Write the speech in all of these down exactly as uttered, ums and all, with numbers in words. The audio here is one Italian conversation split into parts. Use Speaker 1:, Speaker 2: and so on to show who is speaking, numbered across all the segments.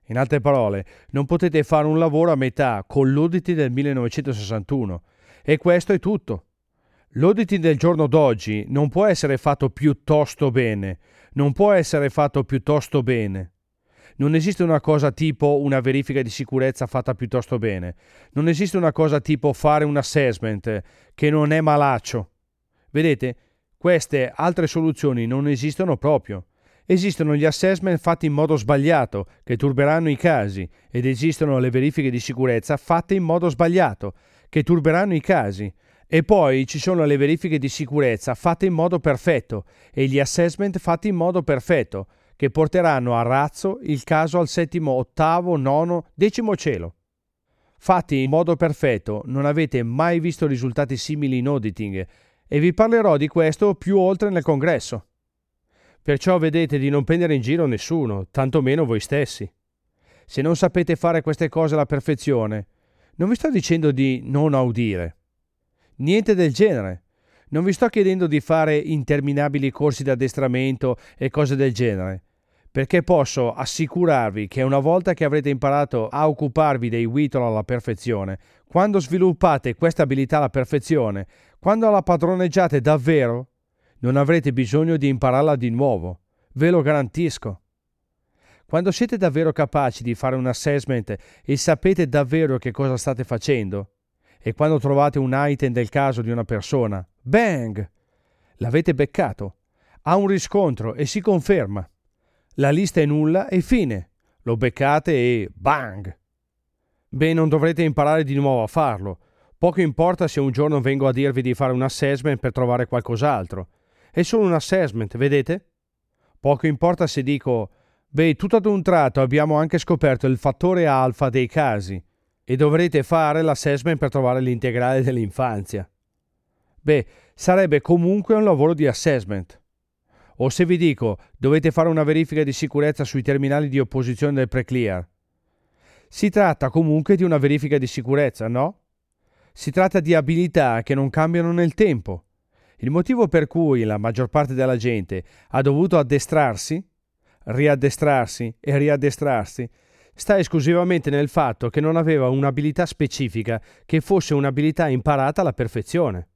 Speaker 1: In altre parole, non potete fare un lavoro a metà con l'auditing del millenovecentosessantuno. E questo è tutto. L'auditing del giorno d'oggi non può essere fatto piuttosto bene, non può essere fatto piuttosto bene. Non esiste una cosa tipo una verifica di sicurezza fatta piuttosto bene. Non esiste una cosa tipo fare un assessment che non è malaccio. Vedete, queste altre soluzioni non esistono proprio. Esistono gli assessment fatti in modo sbagliato, che turberanno i casi, ed esistono le verifiche di sicurezza fatte in modo sbagliato, che turberanno i casi. E poi ci sono le verifiche di sicurezza fatte in modo perfetto e gli assessment fatti in modo perfetto, che porteranno a razzo il caso al settimo, ottavo, nono, decimo cielo. Fatti in modo perfetto, non avete mai visto risultati simili in auditing e vi parlerò di questo più oltre nel congresso. Perciò vedete di non prendere in giro nessuno, tantomeno voi stessi. Se non sapete fare queste cose alla perfezione, non vi sto dicendo di non audire. Niente del genere. Non vi sto chiedendo di fare interminabili corsi di addestramento e cose del genere, perché posso assicurarvi che una volta che avrete imparato a occuparvi dei whittle alla perfezione, quando sviluppate questa abilità alla perfezione, quando la padroneggiate davvero, non avrete bisogno di impararla di nuovo, ve lo garantisco. Quando siete davvero capaci di fare un assessment e sapete davvero che cosa state facendo, e quando trovate un item del caso di una persona, bang! L'avete beccato, ha un riscontro e si conferma. La lista è nulla e fine. Lo beccate e bang! Beh, non dovrete imparare di nuovo a farlo. Poco importa se un giorno vengo a dirvi di fare un assessment per trovare qualcos'altro. È solo un assessment, vedete? Poco importa se dico, beh, tutto ad un tratto abbiamo anche scoperto il fattore alfa dei casi e dovrete fare l'assessment per trovare l'integrale dell'infanzia. Beh, sarebbe comunque un lavoro di assessment. O se vi dico, dovete fare una verifica di sicurezza sui terminali di opposizione del pre-clear. Si tratta comunque di una verifica di sicurezza, no? Si tratta di abilità che non cambiano nel tempo. Il motivo per cui la maggior parte della gente ha dovuto addestrarsi, riaddestrarsi e riaddestrarsi sta esclusivamente nel fatto che non aveva un'abilità specifica che fosse un'abilità imparata alla perfezione.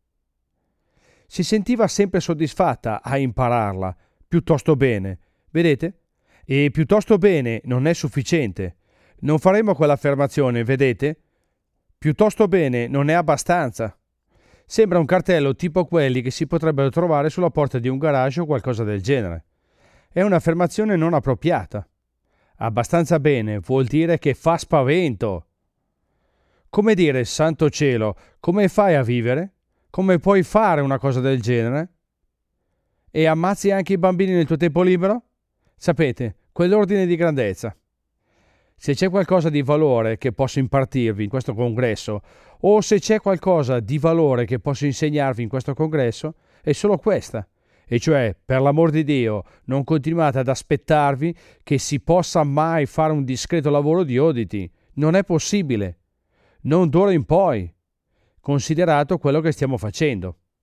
Speaker 1: Si sentiva sempre soddisfatta a impararla, piuttosto bene, vedete? E piuttosto bene non è sufficiente. Non faremo quell'affermazione, vedete? Piuttosto bene non è abbastanza. Sembra un cartello tipo quelli che si potrebbero trovare sulla porta di un garage o qualcosa del genere. È un'affermazione non appropriata. Abbastanza bene vuol dire che fa spavento. Come dire, santo cielo, come fai a vivere? Come puoi fare una cosa del genere? E ammazzi anche i bambini nel tuo tempo libero? Sapete, quell'ordine di grandezza. Se c'è qualcosa di valore che posso impartirvi in questo congresso, o se c'è qualcosa di valore che posso insegnarvi in questo congresso, è solo questa. E cioè, per l'amor di Dio, non continuate ad aspettarvi che si possa mai fare un discreto lavoro di auditing. Non è possibile. Non d'ora in poi. Considerato quello che stiamo facendo.